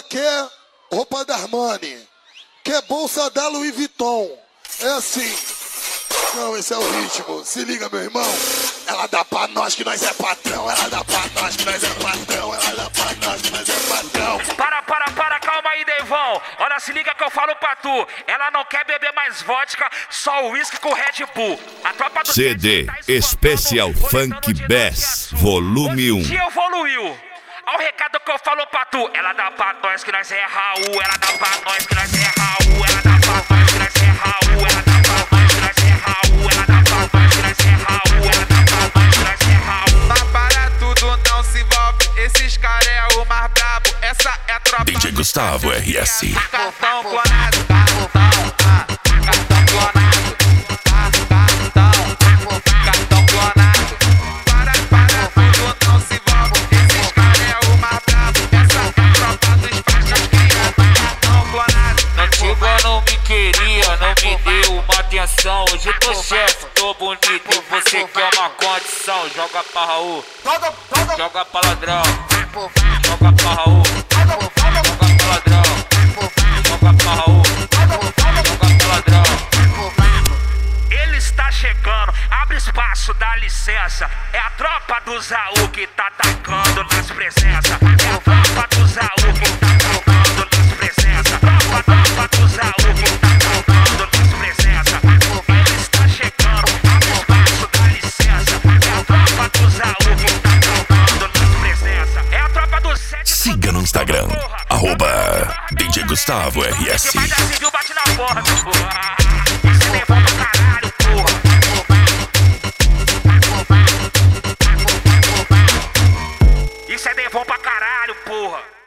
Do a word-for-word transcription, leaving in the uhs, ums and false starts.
quer roupa da Armani, quer bolsa da Louis Vuitton. É assim. Não, esse é o ritmo. Se liga, meu irmão. Ela dá pra nós que nós é patrão. Ela dá pra nós que nós é patrão. Ela dá pra nós que nós é patrão. Para, para, para, calma aí, Devon. Olha, se liga que eu falo pra tu. Ela não quer beber mais vodka, só uísque com Red Bull. A tropa do C D Especial Funk Bass, volume um. Que evoluiu. Olha o recado que eu falo pra tu. Ela dá pra nós que nós é Raul. Ela dá pra nós que nós é Raul. Ela dá pra nós que nós é Raul. Ela dá pra nós que nós é Raul. Ela dá pra nós que nós é Raul. Ela dá pra nós que nós é Raul. Mas para tudo, não se envolve. Esses caras é o mais brabo. Essa é a tropa. D J Gustavo R S. Cartão clonado, cartão, ah, cartão clonado, ah, cartão, cartão clonado. Para, para tudo, não se envolve. Esses caras é o mais brabo. Essa é a tropa dos faixas criados. Cartão clonado. Antiga não me queria, não me deu uma atenção. Hoje tô chefe, tô bonito e você quer uma condição. Joga pra Raul, joga pra ladrão. Joga pra Raul, joga pra ladrão. Joga pra Raul, joga pra ladrão. Ele está chegando, abre espaço, dá licença. É a tropa do Zaú que tá atacando nas presenças. É a tropa do Zaú que tá atacando nas presenças. Tropa, tropa do Zaú que tá atacando nas presenças. Ele está chegando, abre espaço, dá licença. É a tropa do Zaú que tá atacando nas presenças. É a tropa do sete. Siga no Instagram, arroba D J Gustavo R S. Que vai dar civil, bate na porta, porra. Isso é levou pra caralho, porra. Isso é devon pra caralho, porra.